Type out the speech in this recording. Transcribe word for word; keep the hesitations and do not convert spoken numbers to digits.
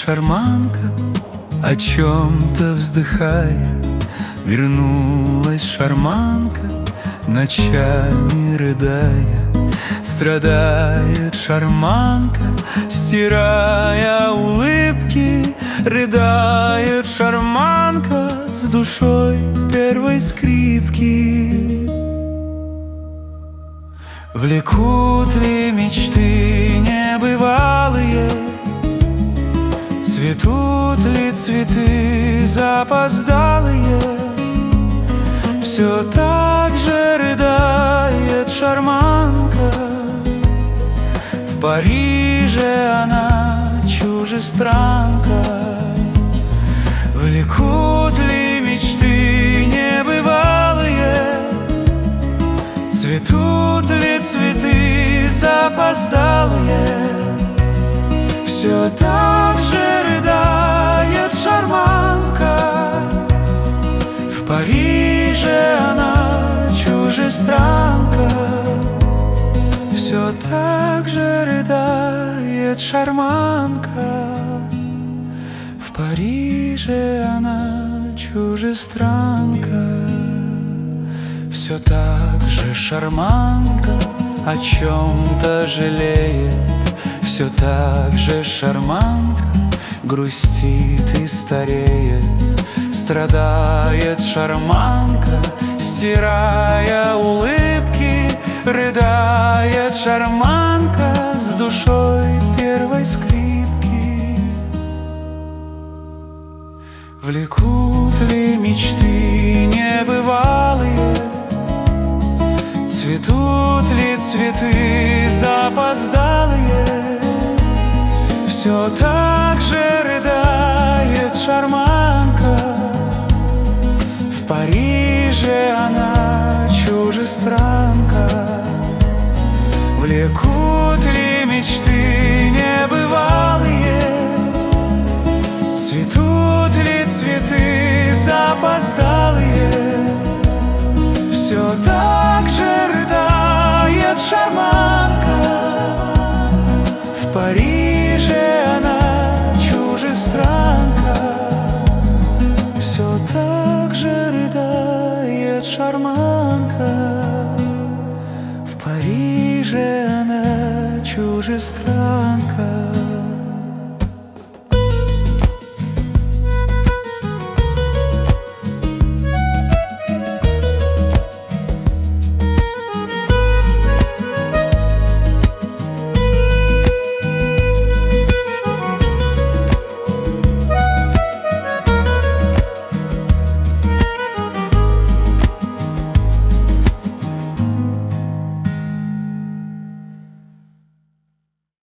шарманка, о чем-то вздыхая. Вернулась шарманка, ночами рыдая. Страдает шарманка, стирая улыбки. Рыдает шарманка с душой первой скрипки. Влекут ли мечты небывалые? Цветут ли цветы запоздалые? Все так же рыдает шарманка. В Париже она чужестранка. Влекут ли мечты небывалые? Цветут ли цветы запоздалые? Все так же рыдает шарманка. В Париже она чужестранка. Все так же рыдает шарманка. В Париже она чужестранка. Все так же шарманка о чем-то жалеет. Все так же шарманка грустит и стареет. Страдает шарманка, стирая улыбки. Рыдает шарманка с душой первой скрипки. Влекут ли мечты небывалые? Цветут ли цветы запоздалые? Все так же рыдает шарманка. В Париже она чужестранка. Влекут ли мечты небывалые? Цветут ли цветы запоздалые? Все так же рыдает шарманка. В Париже она чужестранка. Все так же рыдает шарманка. В Париже она чужестранка.